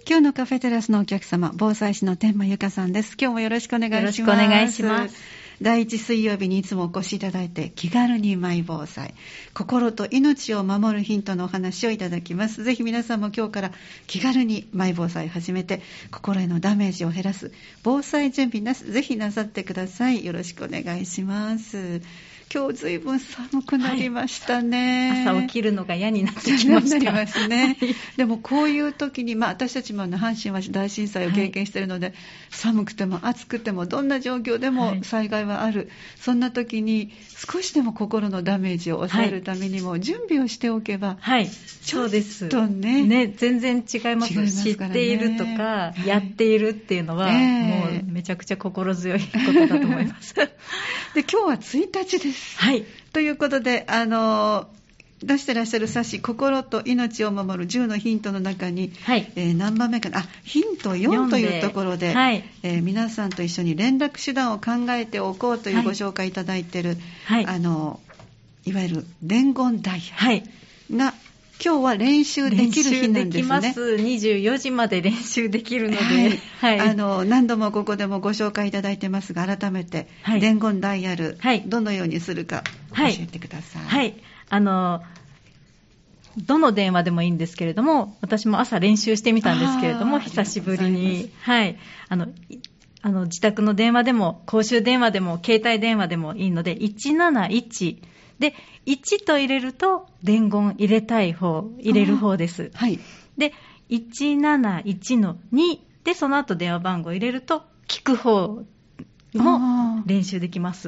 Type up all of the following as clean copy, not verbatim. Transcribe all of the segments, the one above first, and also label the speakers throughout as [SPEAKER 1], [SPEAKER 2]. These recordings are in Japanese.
[SPEAKER 1] 今日のカフェテラスのお客様、防災士の天満由香さんです。今日もよろしくお願いします。
[SPEAKER 2] よろしくお願いします。
[SPEAKER 1] 第1水曜日にいつもお越しいただいて、気軽にマイ防災、心と命を守るヒントのお話をいただきます。ぜひ皆さんも今日から気軽にマイ防災を始めて、心へのダメージを減らす防災準備ぜひなさってください。よろしくお願いします。今日ずいぶん寒くなりましたね、
[SPEAKER 2] 朝起きるのが嫌になってきました。
[SPEAKER 1] なりますね。でもこういう時に、私たちも阪神は大震災を経験しているので、寒くても暑くてもどんな状況でも災害はある、そんな時に少しでも心のダメージを抑えるためにも準備をしておけば、
[SPEAKER 2] そうです。
[SPEAKER 1] ちょっとね、
[SPEAKER 2] 全然違います。知っているとか、やっているっていうのは、もうめちゃくちゃ心強いことだと思います。
[SPEAKER 1] で、今日は1日です。ということで、出してらっしゃる冊子、心と命を守る10のヒントの中に、何番目かな、ヒント4というところで、皆さんと一緒に連絡手段を考えておこうというご紹介いただいている、いわゆる伝言ダイヤルが、今日は練習できる日なんですね。
[SPEAKER 2] 練習できます。24時まで練習できるので、
[SPEAKER 1] 何度もここでもご紹介いただいてますが、改めて、伝言ダイヤル、どのようにするか教えてください。
[SPEAKER 2] どの電話でもいいんですけれども、私も朝練習してみたんですけれども、久しぶりに、自宅の電話でも、公衆電話でも、携帯電話でもいいので、171で、1と入れると伝言入れたい方、入れる方です。で、171の2で、その後電話番号入れると聞く方も練習できます。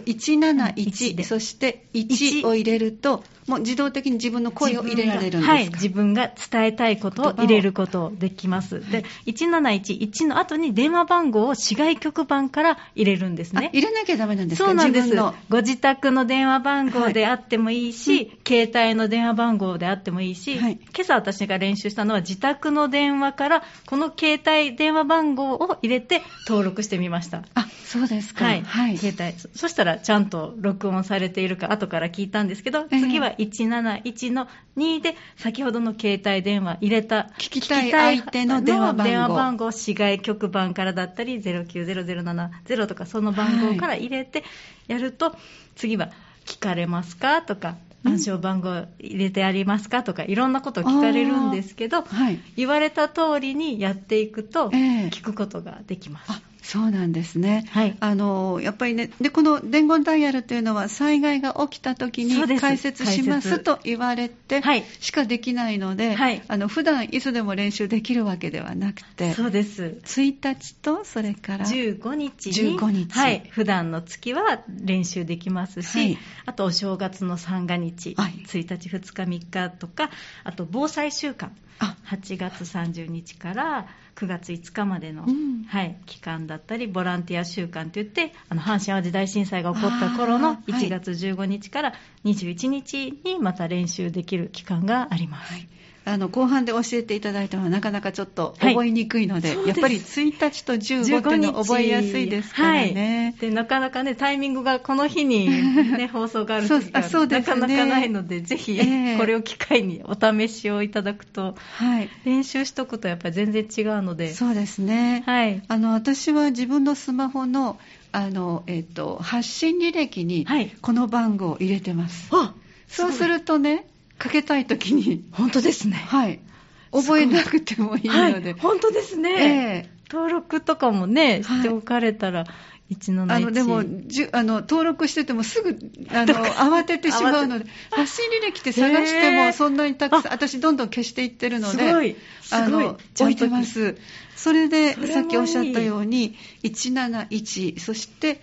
[SPEAKER 1] 171、そして1を入れると、もう自動的に自分の声を入れられるんですか？
[SPEAKER 2] 自分が伝えたいことを入れることできます。で、171の後に電話番号を市外局番から入れるんですね。
[SPEAKER 1] 入れなきゃダメなんですか？
[SPEAKER 2] そうなんです。ご自宅の電話番号であってもいいし、携帯の電話番号であってもいいし、今朝私が練習したのは自宅の電話からこの携帯電話番号を入れて登録してみました。
[SPEAKER 1] そうですか。
[SPEAKER 2] 携帯。そしたらちゃんと録音されているか後から聞いたんですけど、次は171の2で先ほどの携帯電話入れた
[SPEAKER 1] 聞きたい相手の電話番号、
[SPEAKER 2] 市外局番からだったり0900070とかその番号から入れてやると、次は聞かれますかとか、暗証番号入れてありますかとか、いろんなことを聞かれるんですけど、言われた通りにやっていくと聞くことができます。
[SPEAKER 1] そうなんですね。やっぱりね、で、この伝言ダイヤルというのは災害が起きた時に解説しますと言われてしかできないので、普段いつでも練習できるわけではなくて、
[SPEAKER 2] そうです。
[SPEAKER 1] 1日とそれから
[SPEAKER 2] 15日に、普段の月は練習できますし、あとお正月の三が日、1日2日3日とか、あと防災週間、8月30日から9月5日までの、期間だったり、ボランティア週間といって、阪神淡路大震災が起こった頃の1月15日から21日にまた練習できる期間があります。
[SPEAKER 1] 後半で教えていただいたのはなかなかちょっと覚えにくいので、やっぱり1日と15っていうのは覚えやすいですからね。
[SPEAKER 2] で、なかなかね、タイミングがこの日に、ね、放送がある時がなかなかないので、ぜひこれを機会にお試しをいただくと、練習しとくとやっぱり全然違うので。
[SPEAKER 1] そうですね。私は自分のスマホの、発信履歴にこの番号を入れてます。そうするとね、かけたいときに。
[SPEAKER 2] 本当ですね。
[SPEAKER 1] 覚えなくてもいいので。
[SPEAKER 2] 本当ですね。登録とかもね、しておかれたら、171。
[SPEAKER 1] でも、登録しててもすぐ、慌ててしまうので、発信履歴って探してもそんなにたくさん、私どんどん消していってるので、置いてます。それで、さっきおっしゃったように、171、そして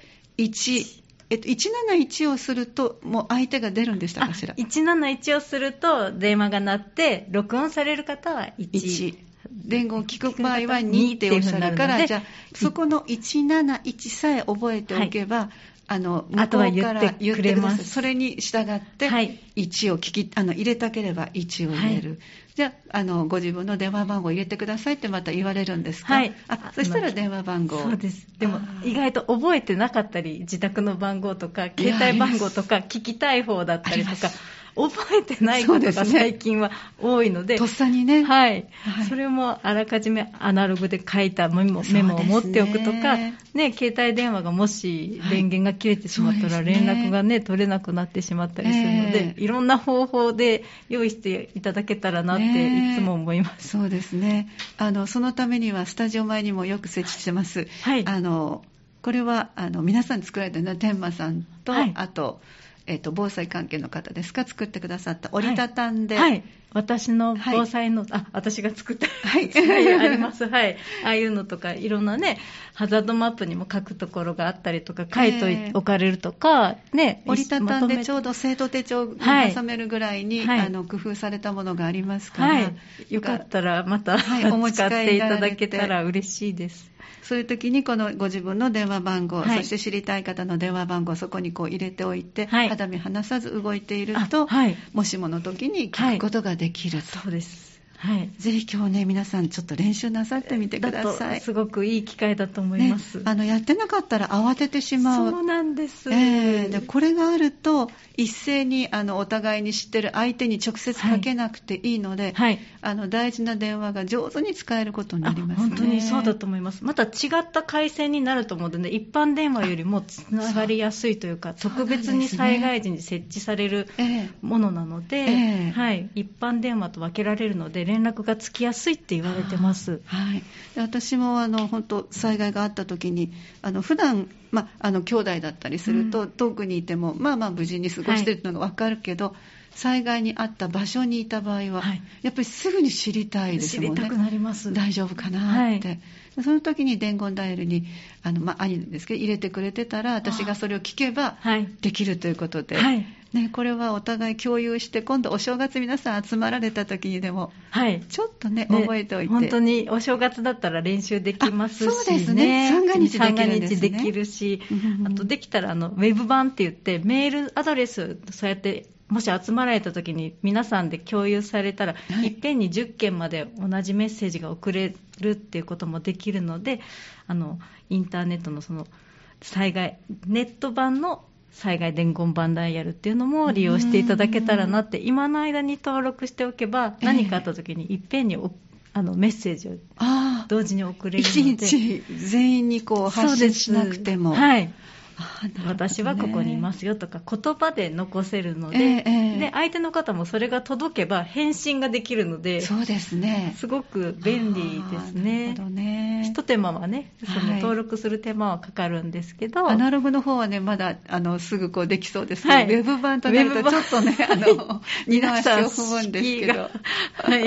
[SPEAKER 1] 1、171をすると、もう相手が出るんでしたかしら。
[SPEAKER 2] 171をすると、電話が鳴って、録音される方は1。
[SPEAKER 1] 伝言を聞く場合は2っておっしゃるから、じゃあ、そこの171さえ覚えておけば、向こうから言ってください。それに従って、1を入れたければ1を入れる。じゃあ、ご自分の電話番号を入れてくださいってまた言われるんですか？そしたら電話番号。
[SPEAKER 2] そうです。でも、意外と覚えてなかったり、自宅の番号とか、携帯番号とか、聞きたい方だったりとか、 覚えてないことが最近は多いので、
[SPEAKER 1] とっさにね、
[SPEAKER 2] はい、それもあらかじめアナログで書いたメモを持っておくとか、ね、携帯電話がもし電源が切れてしまったら連絡がね、取れなくなってしまったりするので、いろんな方法で用意していただけたらなっていつも思います。
[SPEAKER 1] そうですね。そのためにはスタジオ前にもよく設置してます。はい。これは皆さんに作られたのは天馬さんと、はい、あと、防災関係の方ですか、作ってくださった折りたたんで、
[SPEAKER 2] はいはい、私の防災の、私が作った、はい、あります、はい、ああいうのとかいろんなねハザードマップにも書くところがあったりとか書いておかれるとか、ね、
[SPEAKER 1] 折りたたんでちょうど生徒手帳に挟めるぐらいに、はい、工夫されたものがありますから、はい、
[SPEAKER 2] よかったらまた、はい、お持ち帰り使っていただけたら嬉しいです。
[SPEAKER 1] そういう時にこのご自分の電話番号、はい、そして知りたい方の電話番号をそこにこう入れておいて、はい、肌身離さず動いていると、はい、もしもの時に聞くことができると、
[SPEAKER 2] そうです。はい、
[SPEAKER 1] ぜひ今日ね皆さんちょっと練習なさってみてください。
[SPEAKER 2] すごくいい機会だと思います、
[SPEAKER 1] ね、やってなかったら慌ててしまう。
[SPEAKER 2] そうなんです、
[SPEAKER 1] でこれがあると一斉にお互いに知ってる相手に直接かけなくていいので、はい、大事な電話が上手に使えることになりますね。
[SPEAKER 2] 本当にそうだと思います。また違った回線になると思うので、一般電話よりもつながりやすいというか、特別に災害時に設置されるものなので、はい、一般電話と分けられるので連絡がつきやすいって言われてます。
[SPEAKER 1] はい、で私も本当災害があった時に普段兄弟だったりすると、遠くにいても無事に過ごしているのが分かるけど、はい、災害にあった場所にいた場合は、はい、やっぱりすぐに知りたいですもんね。
[SPEAKER 2] 知りたくなります。
[SPEAKER 1] 大丈夫かなって、はい、その時に伝言ダイヤルに兄ですけど入れてくれてたら、私がそれを聞けばできるということで、はいね、これはお互い共有して、今度お正月皆さん集まられた時にでも、はい、ちょっとね覚えておいて、
[SPEAKER 2] 本当にお正月だったら練習できますし、ね、
[SPEAKER 1] そうですね、三が日できるんですね。
[SPEAKER 2] できるし、あとできたらウェブ版って言ってメールアドレスそうやってもし集まられた時に皆さんで共有されたら、はい、いっぺんに10件まで同じメッセージが送れるっていうこともできるので、インターネットのその災害ネット版の災害伝言板ダイヤルっていうのも利用していただけたらなって、今の間に登録しておけば何かあった時にいっぺんにメッセージを同時に送れるので、
[SPEAKER 1] 一日全員にこう発信しなくても、
[SPEAKER 2] はい、私はここにいますよとか言葉で残せるので、で相手の方もそれが届けば返信ができるので、
[SPEAKER 1] そうですね、
[SPEAKER 2] すごく便利ですね。
[SPEAKER 1] なるほどね。
[SPEAKER 2] 一手間はね、その登録する手間はかかるんですけど、
[SPEAKER 1] アナログの方はねまだすぐこうできそうですけど、はい、ウェブ版となるとちょっとね二の足を踏むんですけど、はい、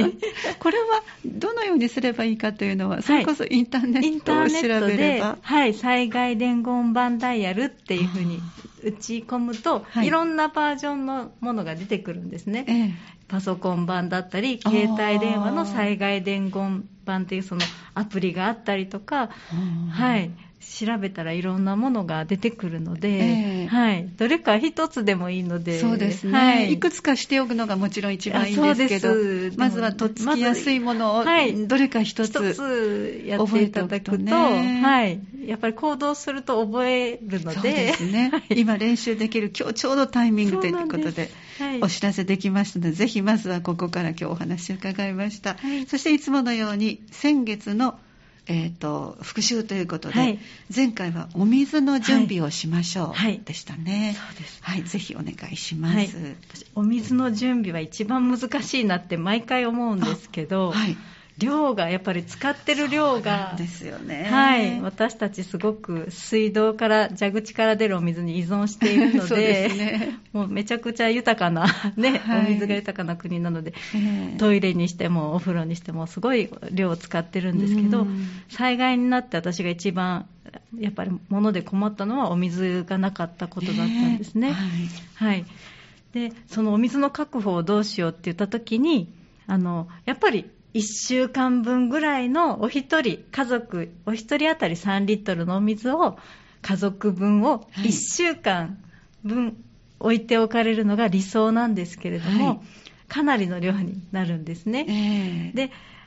[SPEAKER 1] これはどのようにすればいいかというのは、それこそインターネットを調べれば、
[SPEAKER 2] はい、災害伝言板ダイヤルっていうふうに打ち込むと、いろんなバージョンのものが出てくるんですね、パソコン版だったり携帯電話の災害伝言板っていうそのアプリがあったりとか、はい、調べたらいろんなものが出てくるので、はい、どれか一つでもいいので、
[SPEAKER 1] そうですね、はい、いくつかしておくのがもちろん一番いいんですけど、まずはとっつきやすいものをどれか一つ
[SPEAKER 2] やっていただくと、はい、やっぱり行動すると覚えるので、
[SPEAKER 1] そうですね、はい、今練習できる今日ちょうどタイミングということでお知らせできましたので、ぜひまずはここから今日お話を伺いました、はい、そしていつものように先月の復習ということで、はい、前回はお水の準備をしましょうでしたね、はい、そうです、はい、ぜひお願いします、はい、
[SPEAKER 2] 私お水の準備は一番難しいなって毎回思うんですけど、はい、量がやっぱり使ってる量が
[SPEAKER 1] ですよね、
[SPEAKER 2] はい、私たちすごく水道から蛇口から出るお水に依存しているの
[SPEAKER 1] そうですね、
[SPEAKER 2] もうめちゃくちゃ豊かな、ね、はい、お水が豊かな国なので、トイレにしてもお風呂にしてもすごい量を使ってるんですけど、災害になって私が一番やっぱり物で困ったのはお水がなかったことだったんですね、はいはい、でそのお水の確保をどうしようって言った時にやっぱり1週間分ぐらいのお一人家族お一人当たり3リットルのお水を家族分を1週間分置いておかれるのが理想なんですけれども、はい、かなりの量になるんですね、で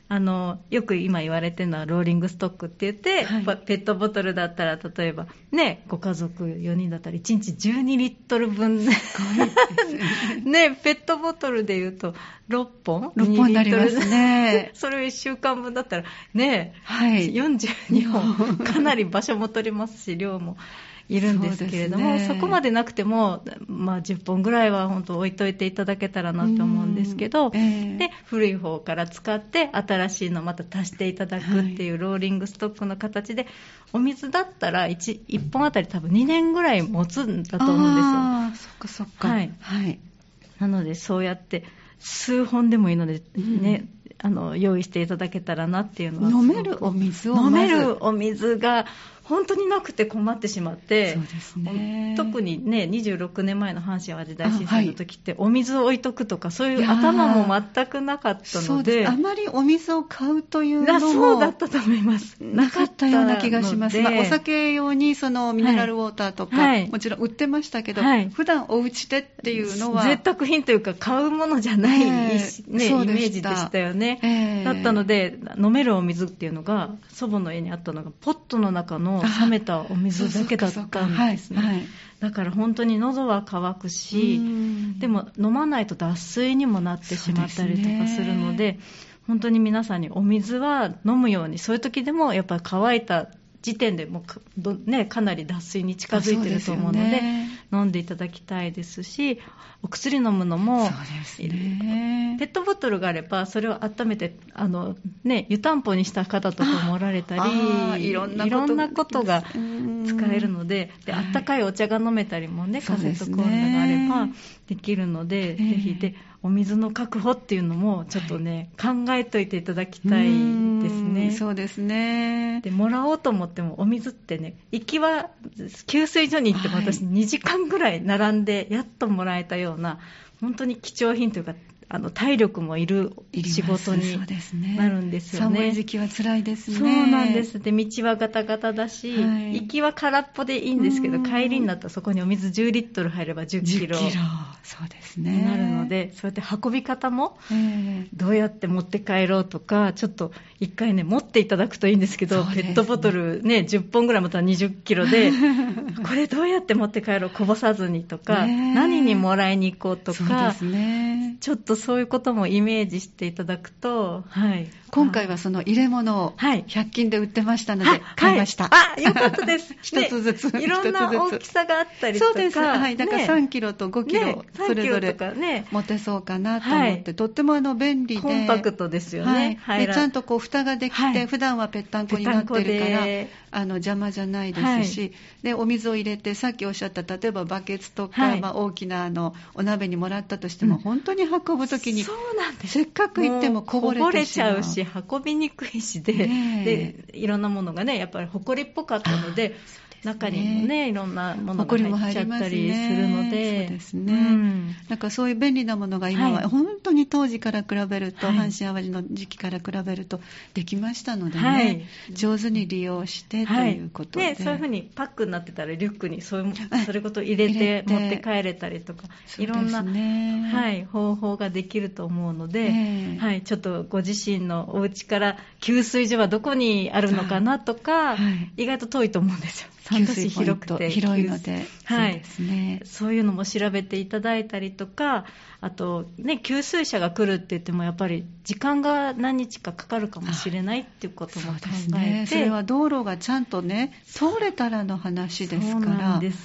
[SPEAKER 2] よく今言われてるのはローリングストックって言って、ペットボトルだったら例えばね、ご家族4人だったら1日12リットル分ね、ペットボトルで言うと6本
[SPEAKER 1] になりますね。
[SPEAKER 2] それを1週間分だったらね、42本かなり場所も取りますし、量もいるんですけれども、 そこまでなくても、10本ぐらいは本当置いといていただけたらなと思うんですけど、で古い方から使って新しいのまた足していただくっていうローリングストックの形で、お水だったら 1本あたり多分2年ぐらい持つんだと思うんですよ。
[SPEAKER 1] そっかそっか。
[SPEAKER 2] なのでそうやって数本でもいいのでね、用意していただけたらなっていうのは。
[SPEAKER 1] 飲めるお水を
[SPEAKER 2] 飲めるお水が本当になくて困ってしまって、
[SPEAKER 1] そうですね、
[SPEAKER 2] 特にね26年前の阪神淡路大震災の時ってお水を置いとくとかそういう頭も全くなかったので、
[SPEAKER 1] あまりお水を買うというのも
[SPEAKER 2] そうだったと思います。
[SPEAKER 1] なかったような気がします。お酒用にそのミネラルウォーターとか、もちろん売ってましたけど、普段お家でっていうのは
[SPEAKER 2] 贅沢品というか買うものじゃない、イメージでしたよね。だったので飲めるお水っていうのが祖母の家にあったのがポットの中の冷めたお水だけだったんですね。だから本当に喉は渇くし、でも飲まないと脱水にもなってしまったりとかするので、本当に皆さんにお水は飲むように、そういう時でもやっぱり乾いた時点でもうかなり脱水に近づいていると思うので、飲んでいただきたいですし、お薬飲むのもペットボトルがあればそれを温めて湯たんぽにした方とかもおられたり、いろんなことが使えるので、あったかいお茶が飲めたりもね、カセットコンロがあればできるので、ぜひでお水の確保っていうのもちょっとね、考えといていただきたいですね。
[SPEAKER 1] そうですね。
[SPEAKER 2] でもらおうと思ってもお水ってね、行きは給水所に行っても私2時間ぐらい並んでやっともらえたような、本当に貴重品というか体力もいる仕事になるんですよね。
[SPEAKER 1] 寒い時期は辛いですね。
[SPEAKER 2] そうなんです。で道はガタガタだし、行きは空っぽでいいんですけど、帰りになったらそこにお水10リットル入れば10キロ
[SPEAKER 1] そうですね、
[SPEAKER 2] になるので、そうやって運び方もどうやって持って帰ろうとか、ちょっと一回ね持っていただくといいんですけど、ペットボトルね10本ぐらいまたは20キロでこれどうやって持って帰ろう、こぼさずにとか、何にもらいに行こうとか、ちょっとそういうこともイメージしていただくと、
[SPEAKER 1] 今回はその入れ物を100均で売ってましたので買いました。
[SPEAKER 2] よかったです。
[SPEAKER 1] 一つずつ、
[SPEAKER 2] いろんな大きさがあったりとか。
[SPEAKER 1] そうです。だから3キロと5キロそれぞれ持てそうかなと思って、とっても便利で
[SPEAKER 2] コンパクトですよね。
[SPEAKER 1] でちゃんと蓋ができて、普段はぺったんこになってるから邪魔じゃないですし、でお水を入れて、さっきおっしゃった例えばバケツとか、大きなお鍋にもらったとしても、本当に運ぶときにせっかく行ってもこぼれてしまう。
[SPEAKER 2] こぼれちゃうし運びにくいしでいろんなものがねやっぱりほこりっぽかったので、中にもねいろんなものが入っちゃったりするので、
[SPEAKER 1] そうですね。なんかそういう便利なものが今は本当に当時から比べると、阪神淡路の時期から比べるとできましたのでね、上手に利用してということで、
[SPEAKER 2] そういうふうにパックになってたらリュックにそれごと入れて持って帰れたりとか、いろんな、方法ができると思うので、ちょっとご自身のお家から給水所はどこにあるのかなとか、意外と遠いと思うんですよ。
[SPEAKER 1] 給水ポイント広いので、
[SPEAKER 2] そういうのも調べていただいたりとか、あとね給水車が来るって言ってもやっぱり時間が何日かかかるかもしれないっていうことも考えて、
[SPEAKER 1] それは道路がちゃんとね通れたらの話ですから、
[SPEAKER 2] そうなんです。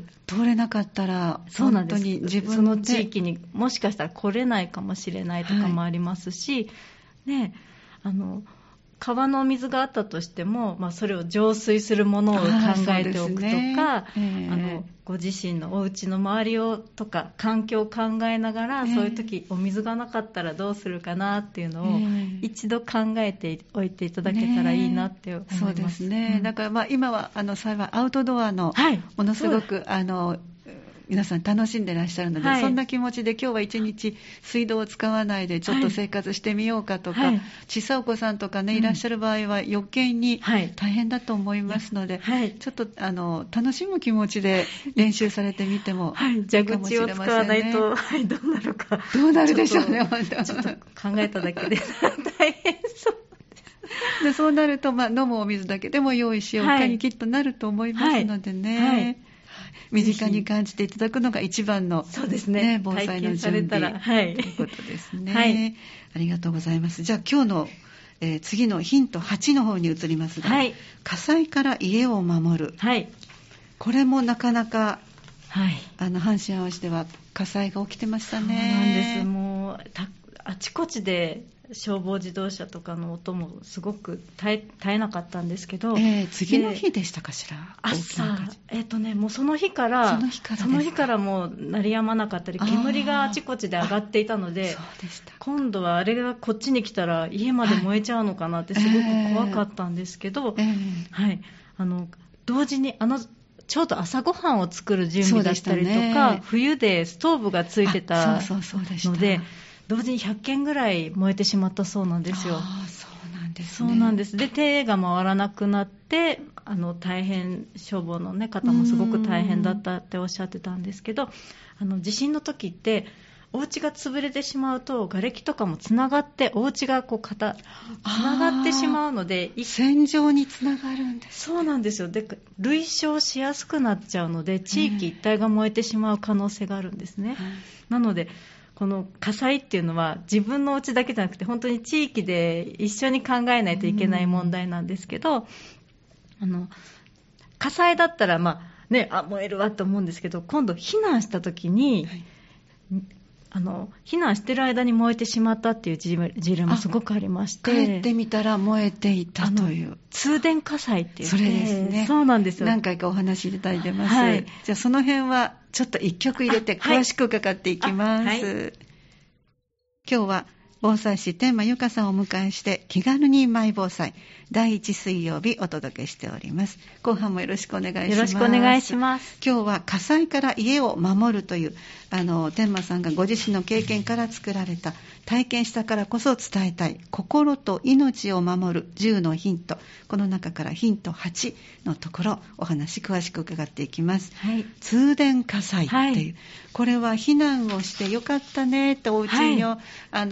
[SPEAKER 1] 通れなかったら本当に自分で
[SPEAKER 2] その地域にもしかしたら来れないかもしれないとかもありますし、川の水があったとしても、それを浄水するものを考えておくとか、ご自身のお家の周りをとか環境を考えながら、そういう時お水がなかったらどうするかなっていうのを一度考えておいていただけたらいいなって思います。
[SPEAKER 1] そうですね。だから今は幸いアウトドアのものすごく皆さん楽しんでらっしゃるので、そんな気持ちで今日は一日水道を使わないでちょっと生活してみようかとか、小さいお子さんとかねいらっしゃる場合は余計に大変だと思いますので、ちょっと楽しむ気持ちで練習されてみてもいいかもしれませんね。蛇口を使わないと、どうなるか、どうなるでしょうね。
[SPEAKER 2] ちょっと考えただけで大変そう
[SPEAKER 1] でそうなると、飲むお水だけでも用意しようかにきっとなると思いますのでね、はいはい、身近に感じていただくのが一番の、
[SPEAKER 2] そうですね、
[SPEAKER 1] 防災の準備、
[SPEAKER 2] はい、
[SPEAKER 1] ということですね、
[SPEAKER 2] はい、
[SPEAKER 1] ありがとうございます。じゃあ今日の、次のヒント8の方に移りますが、はい、火災から家を守る、はい、これもなかなか、はい、阪神・淡路では火災が起きてましたね。
[SPEAKER 2] そうなんです。もうあちこちで消防自動車とかの音もすごく絶えなかったんですけど、
[SPEAKER 1] 次の日でしたかしら、
[SPEAKER 2] 朝、もうその日からもう鳴りやまなかったり、煙があちこちで上がっていたので、
[SPEAKER 1] そうでした。
[SPEAKER 2] 今度はあれがこっちに来たら家まで燃えちゃうのかなってすごく怖かったんですけど、はい、同時にちょうど朝ごはんを作る準備だったりとか、冬でストーブがついてたので、同時に100件ぐらい燃えてしまったそうなんですよ。
[SPEAKER 1] そうなんですね。
[SPEAKER 2] そうなんです。で、手が回らなくなって、大変、消防の、方もすごく大変だったっておっしゃってたんですけど、地震の時って、お家が潰れてしまうと、瓦礫とかもつながって、お家がつながってしまうので、
[SPEAKER 1] 線状につながるんです、
[SPEAKER 2] ね。そうなんですよ。で、類焼しやすくなっちゃうので、地域一帯が燃えてしまう可能性があるんですね。なので、この火災っていうのは自分のお家だけじゃなくて本当に地域で一緒に考えないといけない問題なんですけど、火災だったら燃えるわと思うんですけど、今度避難した時に、避難してる間に燃えてしまったっていう事例もすごくありまして、
[SPEAKER 1] 帰ってみたら燃えていたという
[SPEAKER 2] 通電火災っていう、
[SPEAKER 1] それですね。
[SPEAKER 2] そうなんですよ。
[SPEAKER 1] 何回かお話しいただいてます、はい、じゃあその辺はちょっと一曲入れて詳しく伺っていきます、はい、今日は防災士天満由香さんをお迎えして気軽にマイ防災第1水曜日お届けしております。後半もよろしくお願いします。
[SPEAKER 2] よろしくお願いします。
[SPEAKER 1] 今日は火災から家を守るという天満さんがご自身の経験から作られた体験したからこそ伝えたい心と命を守る10のヒント、この中からヒント8のところお話詳しく伺っていきます、はい、通電火災っていう、はい、これは避難をしてよかったねってお家に、はい、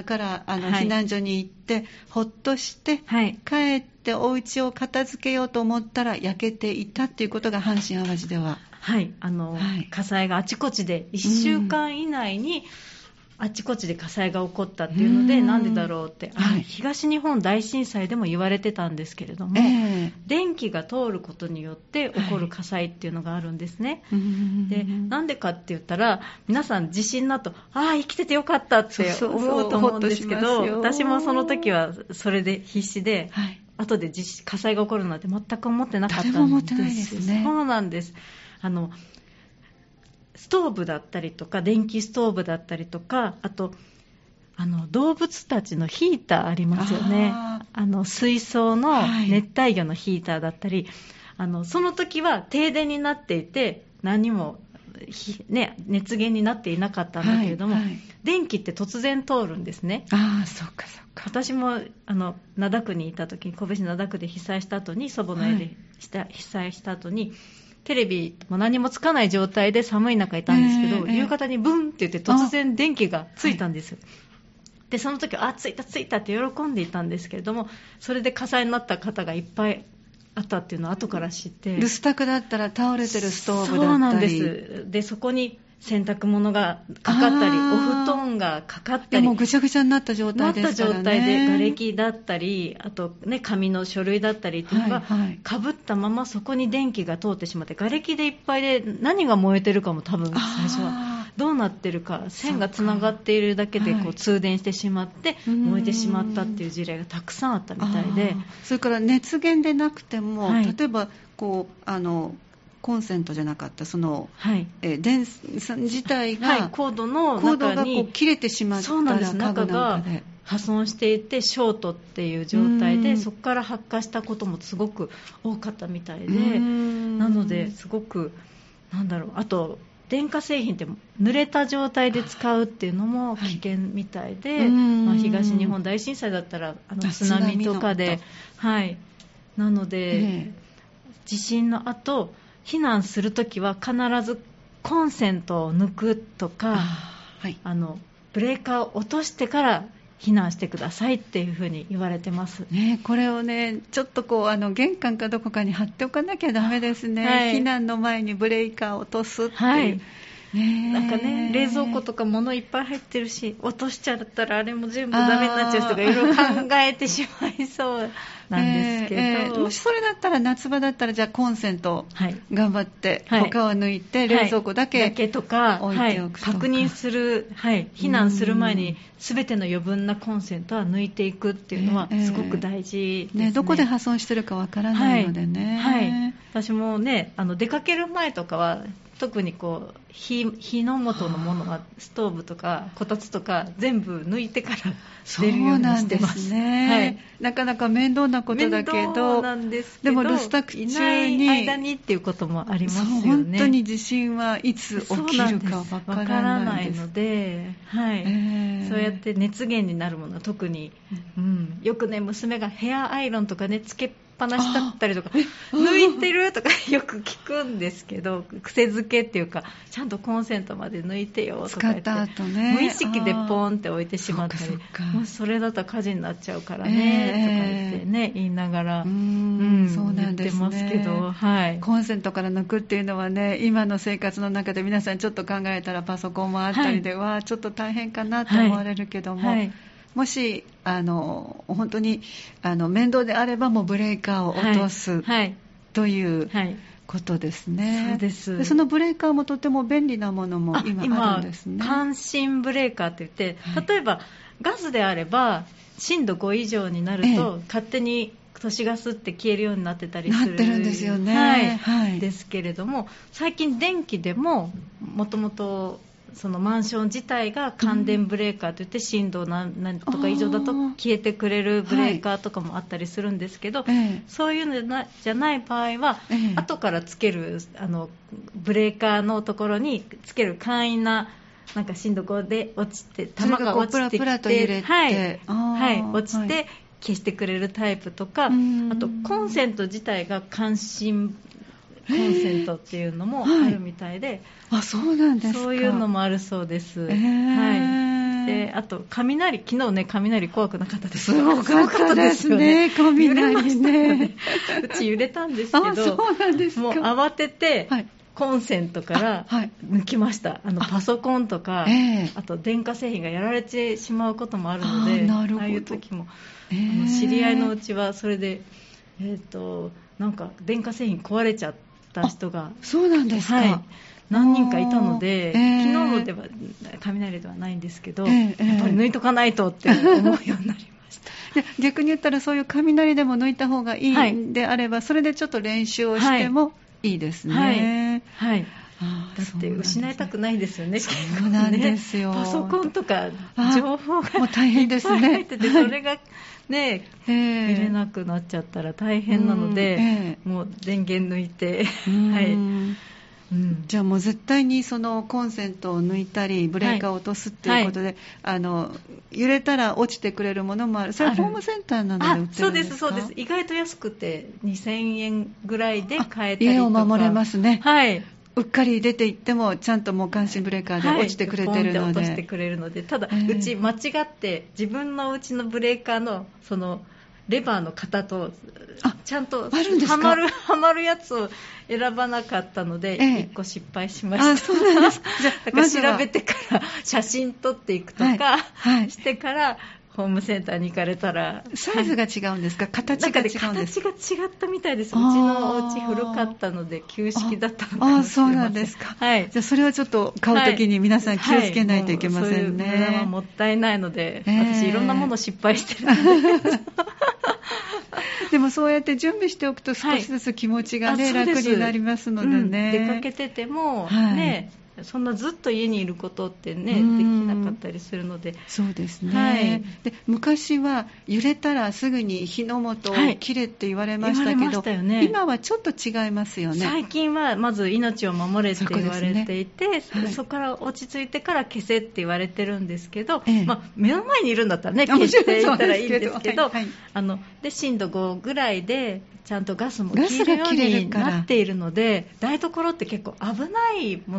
[SPEAKER 1] から避難所に行ってほっとして、はい、帰ってお家を片付けようと思ったら焼けていたっていうことが阪神・淡路では、
[SPEAKER 2] はい、火災があちこちで1週間以内にあちこちで火災が起こったっていうので、なんでだろうって、はい、東日本大震災でも言われてたんですけれども、電気が通ることによって起こる火災っていうのがあるんですね、はい、でなんでかって言ったら皆さん地震の後生きててよかったって思うと思うんですけど、私もその時はそれで必死で、はい、後で火災が起こるなんて全く思ってなかったんです。
[SPEAKER 1] 誰も思ってないですね。
[SPEAKER 2] そうなんです。ストーブだったりとか電気ストーブだったりとか、あと動物たちのヒーターありますよね。水槽の熱帯魚のヒーターだったり、その時は停電になっていて何も、熱源になっていなかったんだけれども、はいはい、電気って突然通るんですね。
[SPEAKER 1] そうかそうか。
[SPEAKER 2] 私も灘区にいた時に、神戸市灘区で被災した後に、祖母の家で被災した後に、テレビも何もつかない状態で寒い中いたんですけど、夕方にブンって言って突然電気がついたんですよ。でその時ついたついたって喜んでいたんですけれども、それで火災になった方がいっぱいあったっていうのを後から知って、
[SPEAKER 1] 留守宅だったら倒れてるストーブだったり、
[SPEAKER 2] そうなんです。でそこに洗濯物がかかったり、お布団がかかったり、
[SPEAKER 1] もうぐちゃぐちゃになった状態ですからね。
[SPEAKER 2] なった状態で瓦礫だったり、あと紙の書類だったりっていうのがかぶったままそこに電気が通ってしまって、瓦礫でいっぱいで何が燃えてるかも多分最初はどうなってるか、線がつながっているだけで通電してしまって燃えてしまったっていう事例がたくさんあったみたいで、
[SPEAKER 1] それから熱源でなくても、例えばコンセントじゃなかった電線自体が、
[SPEAKER 2] コードの中に
[SPEAKER 1] 切れてしまったら、
[SPEAKER 2] 中が破損していてショートっていう状態で、そこから発火したこともすごく多かったみたいで、なのですごくあと電化製品って濡れた状態で使うっていうのも危険みたいで、東日本大震災だったら津波とかで、なので、地震の後避難するときは必ずコンセントを抜くとか、ブレーカーを落としてから避難してくださいっていうふうに言われてます、
[SPEAKER 1] ね、これをねちょっと玄関かどこかに貼っておかなきゃダメですね、はい、避難の前にブレーカーを落とすっていう、はい、
[SPEAKER 2] なんかね、冷蔵庫とか物いっぱい入ってるし、落としちゃったらあれも全部ダメになっちゃう人がいろいろ考えてしまいそうなんですけど、
[SPEAKER 1] もしそれだったら夏場だったらじゃあコンセント頑張って、はい、他を抜いて冷蔵庫だけ
[SPEAKER 2] とか
[SPEAKER 1] 置いておくとか、
[SPEAKER 2] 確認する、はい、避難する前に全ての余分なコンセントは抜いていくっていうのはすごく大事ですね。
[SPEAKER 1] どこで破損してるかわからないのでね、
[SPEAKER 2] はいはい、私もね出かける前とかは特に火の元のものはストーブとかこたつとか全部抜いてから出るようにしてます。
[SPEAKER 1] そうなんですね、はい、なかなか面倒なことだけど、でも留守宅中に
[SPEAKER 2] いない間にっていうこともありますよね。
[SPEAKER 1] 本当に地震はいつ起きるかわからないの
[SPEAKER 2] で、はい、そうやって熱源になるものは特に、よくね娘がヘアアイロンとかねつけっぱなしだったりとか抜いてるとかよく聞くんですけど、癖づけっていうかちゃんとコンセントまで抜いてよとか言って
[SPEAKER 1] 使った後、ね、
[SPEAKER 2] 無意識でポンって置いてしまったり、もうそれだと火事になっちゃうからね、とか言ってね言いながら、そうなんですね、言ってますけど、はい、
[SPEAKER 1] コンセントから抜くっていうのはね今の生活の中で皆さんちょっと考えたらパソコンもあったりで、はい、ちょっと大変かなと思われるけども、はい、もし本当に面倒であればもうブレーカーを落とす、はい、ということですね。
[SPEAKER 2] そうです。
[SPEAKER 1] でそのブレーカーもとても便利なものも今あるんですね。
[SPEAKER 2] 感震ブレーカーといって、例えばガスであれば震度5以上になると、勝手に都市ガスって消えるようになってたりする、
[SPEAKER 1] なってるんですよね、
[SPEAKER 2] はいはい、ですけれども、最近電気でももともとそのマンション自体が感電ブレーカーといって震度何とか以上だと消えてくれるブレーカーとかもあったりするんですけど、そういうのじゃない場合は、後からつけるブレーカーのところにつける簡易ななんか震度5で落ちて玉が落ちてきて
[SPEAKER 1] プラと揺れて、
[SPEAKER 2] 落ちて消してくれるタイプとか、あとコンセント自体が感震コンセントっていうのもあるみたいで、
[SPEAKER 1] そうなんですか。
[SPEAKER 2] そういうのもあるそうです、はい、であと雷、昨日ね雷怖くなかったですか？
[SPEAKER 1] すごかったですね、雷ね。
[SPEAKER 2] うち揺れたんですけど、
[SPEAKER 1] そうなんですか。
[SPEAKER 2] もう慌てて、はい、コンセントから抜きました。パソコンとか、あと電化製品がやられてしまうこともあるので、ああいう時も、知り合いのうちはそれで、なんか電化製品壊れちゃった人が、
[SPEAKER 1] そうなんですか、はい、
[SPEAKER 2] 何人かいたので、昨日のでは雷ではないんですけど、やっぱり抜いとかないとって思うようになりました。
[SPEAKER 1] 逆に言ったらそういう雷でも抜いた方がいいんであれば、はい、それでちょっと練習をしてもいいですね、
[SPEAKER 2] はいはい、だって失いたくないですよね。
[SPEAKER 1] そうなんですよ、
[SPEAKER 2] パソコンとか情報が
[SPEAKER 1] もう大変ですね、いっぱい入
[SPEAKER 2] ってて、それがね、見れなくなっちゃったら大変なので、もう電源抜いて、はい、
[SPEAKER 1] じゃあもう絶対にそのコンセントを抜いたりブレーカーを落とすっていうことで、揺れたら落ちてくれるものもある。それはホームセンターなどで売ってるんですか？
[SPEAKER 2] そうです。意外と安くて2000円ぐらいで買えたりとか、
[SPEAKER 1] 家を守れますね。
[SPEAKER 2] はい、
[SPEAKER 1] うっかり出て行ってもちゃんともう感震ブレーカーで落ちてくれてるので、
[SPEAKER 2] 落としてくれるので、ただ、うち間違って自分のうちのブレーカーのそのレバーの型とちゃんとはまるやつを選ばなかったので、1個失敗しました。
[SPEAKER 1] そうなんです。
[SPEAKER 2] だから調べてから写真撮っていくとか、してからホームセンターに行かれたら、
[SPEAKER 1] サイズが違うんですか？形が違うんですか？
[SPEAKER 2] 形が違ったみたいです。うちのお家古かったので旧式だったのかもしれません。
[SPEAKER 1] そうなんですか。はい。じゃあそれはちょっと買うときに皆さん気をつけないといけませんね。そういう無駄
[SPEAKER 2] はもったいないので、私いろんなもの失敗してるので。
[SPEAKER 1] でもそうやって準備しておくと少しずつ気持ちが、ね、楽になりますのでね、
[SPEAKER 2] 出かけてても、ね、そんなずっと家にいることってね、できなかったりするので。
[SPEAKER 1] そうですね、で昔は揺れたらすぐに火の元を切れって言われましたけど、今はちょっと違いますよね。
[SPEAKER 2] 最近はまず命を守れって言われていて、そこから落ち着いてから消せって言われてるんですけど、目の前にいるんだったらね消していったらいいんですけど、で震度5ぐらいでちゃんとガスも消えるようになっているので、台所って結構危ないものがいっぱい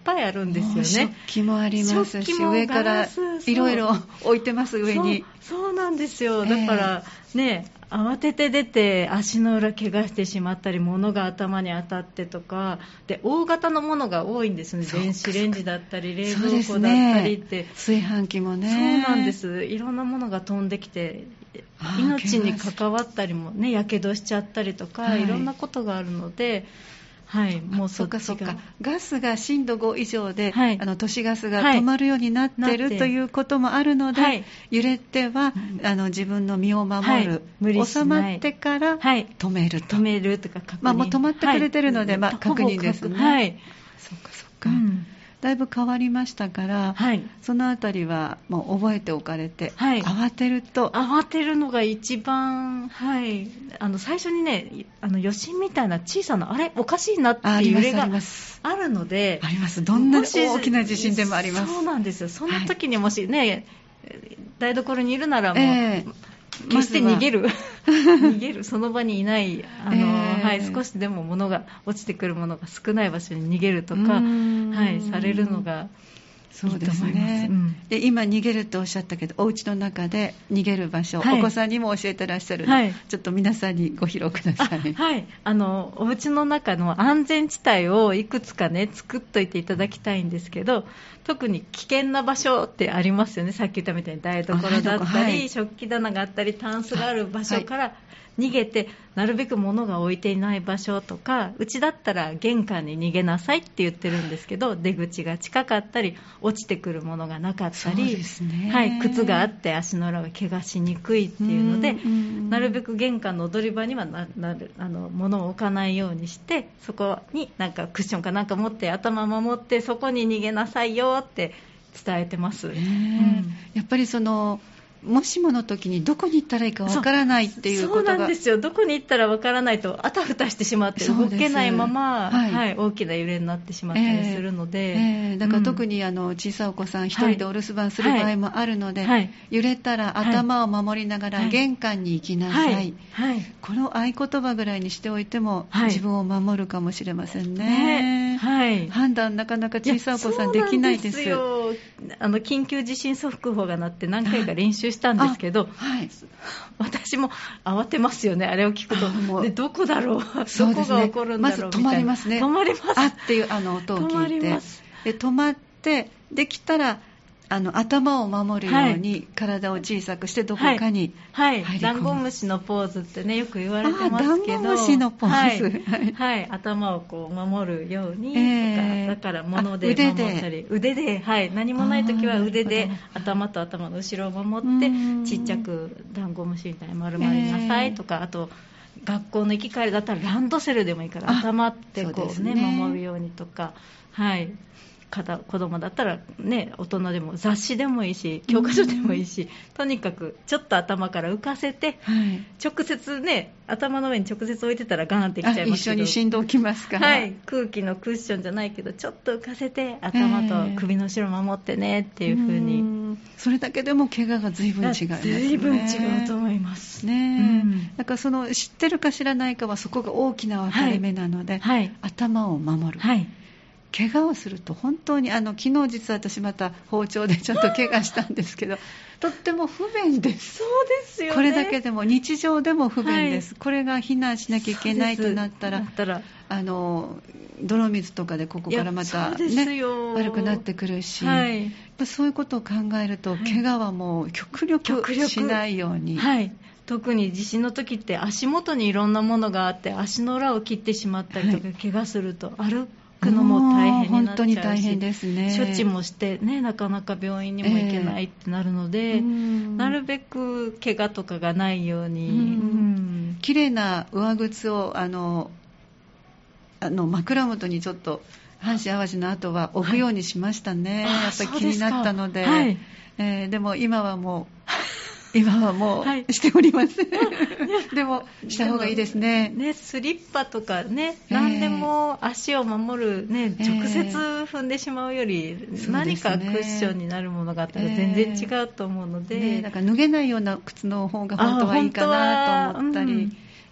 [SPEAKER 2] ぱいあるんですよね。
[SPEAKER 1] 食器もありますし、上からいろいろ置いてます。上に。
[SPEAKER 2] そうなんですよ。だからね、慌てて出て足の裏怪我してしまったり、物が頭に当たってとかで、大型のものが多いんですね。電子レンジだったり冷蔵庫だったりって、
[SPEAKER 1] 炊飯器もね。
[SPEAKER 2] そうなんです。いろんなものが飛んできて命に関わったりもね、やけどしちゃったりとか、いろんなことがあるので、はい、もうそっちが。
[SPEAKER 1] そうか。ガスが震度5以上で、都市ガスが止まるようになってる、ということもあるので、揺れては、自分の身を守る、収まってから止めると。
[SPEAKER 2] 止めるとか確認。
[SPEAKER 1] もう止まってくれてるので、確認ですね。
[SPEAKER 2] はい。
[SPEAKER 1] そうか。だいぶ変わりましたから、そのあたりはもう覚えておかれて、慌てる
[SPEAKER 2] のが一番、最初にね、余震みたいな小さな、あれおかしいなっていう揺れがあるので、
[SPEAKER 1] あります。どんな大きな地震でもあります。
[SPEAKER 2] そうなんですよ。その時にもしね、台所にいるならもう、決して逃げる、その場にいない、少しでも物が落ちてくるものが少ない場所に逃げるとか、されるのがいいと思います。そうですね。
[SPEAKER 1] で、今逃げるとおっしゃったけど、お家の中で逃げる場所、お子さんにも教えてらっしゃるので、ちょっと皆さんにご披露ください。
[SPEAKER 2] お家の中の安全地帯をいくつかね、作っといていただきたいんですけど、特に危険な場所ってありますよね。さっき言ったみたいに台所だったり、食器棚があったり、タンスがある場所から逃げて、なるべく物が置いていない場所とか、うちだったら玄関に逃げなさいって言ってるんですけど、出口が近かったり、落ちてくるものがなかったり、靴があって足の裏が怪我しにくいっていうので、なるべく玄関の踊り場には物を置かないようにして、そこになんかクッションかなんか持って頭守って、そこに逃げなさいよって伝えてます。
[SPEAKER 1] やっぱりもしもの時にどこに行ったらいいかわからないっていうことが。
[SPEAKER 2] そうなんですよ。どこに行ったらわからないとあたふたしてしまって動けないまま、大きな揺れになってしまったりするので、
[SPEAKER 1] だから特に小さいお子さん一人でお留守番する場合もあるので、揺れたら頭を守りながら玄関に行きなさい、この合言葉ぐらいにしておいても、自分を守るかもしれませんね。判断なかなか小さいお子さんできないです。
[SPEAKER 2] そうなんですよ。緊急地震速報が鳴って何回か練習したんですけど、私も慌てますよね。あれを聞くと、でどこだろう、どこが起こるんだろうみたいな。まず止まりますね。止まります。
[SPEAKER 1] あっていう音を聞いて、止まってできたら頭を守るように体を小さくしてどこかに入り込む。
[SPEAKER 2] ダンゴムシのポーズってね、よく言われてますけど、
[SPEAKER 1] ダンゴムシのポーズ、
[SPEAKER 2] 頭をこう守るようにとか、だから物で守ったり、腕で、何もないときは腕で頭と頭の後ろを守って、ちっちゃくダンゴムシみたいに丸まりなさいとか、あと学校の行き帰りだったらランドセルでもいいから頭ってこうね、守るようにとか、子供だったらね、大人でも雑誌でもいいし、教科書でもいいし、とにかくちょっと頭から浮かせて、直接ね、頭の上に直接置いてたらガーンってきちゃいますけど、
[SPEAKER 1] 一緒に振動きますから、
[SPEAKER 2] 空気のクッションじゃないけど、ちょっと浮かせて頭と首の後ろ守ってねっていう風に、
[SPEAKER 1] それだけでも怪我が随分違いますね。
[SPEAKER 2] 随分違うと思います
[SPEAKER 1] ね。だから知ってるか知らないかはそこが大きな分かれ目なので、頭を守る。怪我をすると本当に昨日実は私また包丁でちょっと怪我したんですけどとっても不便です。
[SPEAKER 2] そうですよね。
[SPEAKER 1] これだけでも日常でも不便です、これが避難しなきゃいけないとなったら泥水とかでここからまたね悪くなってくるし、そういうことを考えると、怪我はもう極力しないように、
[SPEAKER 2] 特に地震の時って足元にいろんなものがあって足の裏を切ってしまったりとか、怪我すると歩くのも大変になっちゃうし、
[SPEAKER 1] 本当に大変ですね。
[SPEAKER 2] 処置もしてね、なかなか病院にも行けないってなるので、なるべく怪我とかがないように、
[SPEAKER 1] 綺麗な上靴を枕元にちょっと阪神・淡路の後は置くようにしましたね。やっぱり気になったので、でも今はもうしておりません。でもした方がいいですね。
[SPEAKER 2] スリッパとかね、何でも足を守るね、直接踏んでしまうより、何かクッションになるものがあったら全然違うと思うので、
[SPEAKER 1] だから脱げないような靴の方が本当はいいかなと思ったり、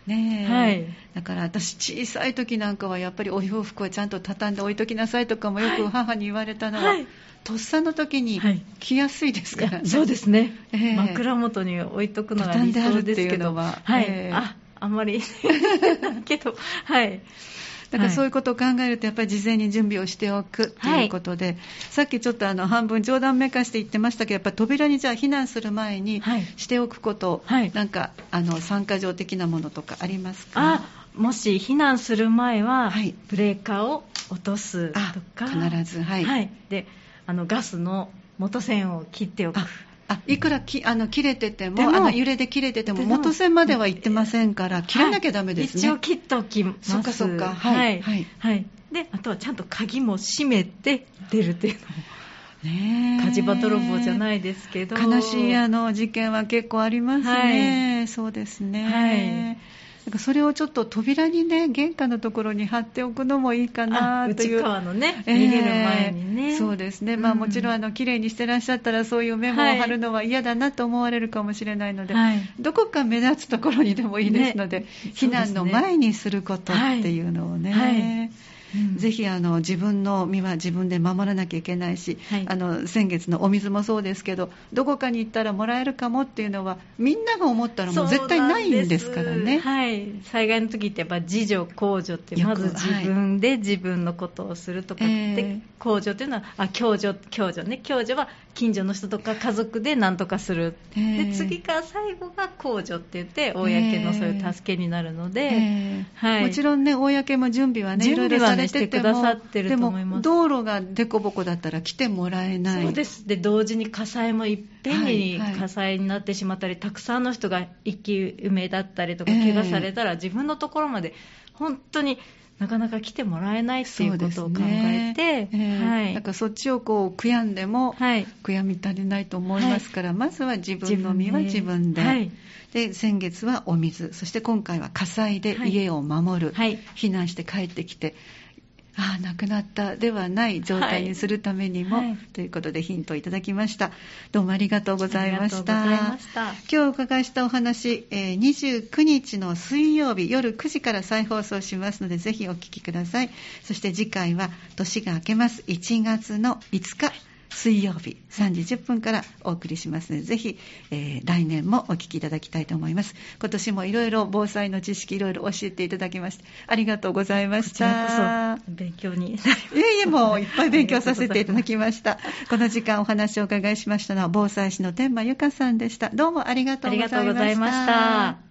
[SPEAKER 1] ねえ、
[SPEAKER 2] はい、
[SPEAKER 1] だから私小さい時なんかはやっぱりお洋服はちゃんと畳んで置いときなさいとかもよく母に言われたのは、はい、とっさの時に着やすいですからね。
[SPEAKER 2] そうですね、枕元に置いとくのが理想ですけど、はい、あんまりけど、はい、
[SPEAKER 1] だからそういうことを考えるとやっぱり事前に準備をしておくということで、はい、さっきちょっと半分冗談めかして言ってましたけど、やっぱり扉にじゃあ避難する前にしておくこと、はい、なんか参加状的なものとかありますか？
[SPEAKER 2] もし避難する前は、はい、ブレーカーを落とすとか、
[SPEAKER 1] 必ず、はい、
[SPEAKER 2] はい、でガスの元栓を切っておく。
[SPEAKER 1] いくら切れてても揺れで切れてても元栓までは行ってませんから切らなきゃダメですね。
[SPEAKER 2] 一応切っておきます。
[SPEAKER 1] そっか、はい、
[SPEAKER 2] はいはい、であとはちゃんと鍵も閉めて出るっていうのも、火事場泥棒じゃないですけど、
[SPEAKER 1] 悲しい事件は結構ありますね、はい、そうですね、はい、だからそれをちょっと扉にね、玄関のところに貼っておくのもいいかなという。
[SPEAKER 2] 内側のね、逃げる前にね。
[SPEAKER 1] そうですね、もちろん綺麗にしてらっしゃったらそういうメモを貼るのは嫌だなと思われるかもしれないので、はい、どこか目立つところにでもいいですので、避難の前にすることっていうのをね、はいぜひ自分の身は自分で守らなきゃいけないし、はい、先月のお水もそうですけど、どこかに行ったらもらえるかもっていうのはみんなが思ったらもう絶対ないんですからね。
[SPEAKER 2] はい、災害の時ってやっぱ自助公助ってまず自分で自分のことをするとかって、公助っていうのは共助ね、共助は近所の人とか家族で何とかする、で次から最後が公助って言って公のそういう助けになるので、はい、
[SPEAKER 1] もちろんね、公も準備はね、いろいろされ
[SPEAKER 2] してくださってると思います。
[SPEAKER 1] でも道路がデコボコだったら来てもらえない。
[SPEAKER 2] そうです。で同時に火災もいっぺんに火災になってしまったり、たくさんの人が生き埋めだったりとか怪我されたら、自分のところまで本当になかなか来てもらえないっていうことを考えて、はい、
[SPEAKER 1] だからそっちを悔やんでも、はい、悔やみ足りないと思いますから、はい、まずは自分の身は自分で、はい、で先月はお水、そして今回は火災で家を守る、はい、避難して帰ってきて亡くなったではない状態にするためにも、はい、ということでヒントをいただきました。どうもありがとうございました。今日お伺いしたお話、29日の水曜日夜9時から再放送しますので、ぜひお聞きください。そして次回は年が明けます1月の5日水曜日3時10分からお送りしますので、ぜひ、来年もお聞きいただきたいと思います。今年もいろいろ防災の知識いろいろ教えていただきましてありがとうございました。
[SPEAKER 2] こちらこそ勉強に
[SPEAKER 1] もういっぱい勉強させていただきましたこの時間お話をお伺いしましたのは防災士の天満由香さんでした。どうもありがとうございました。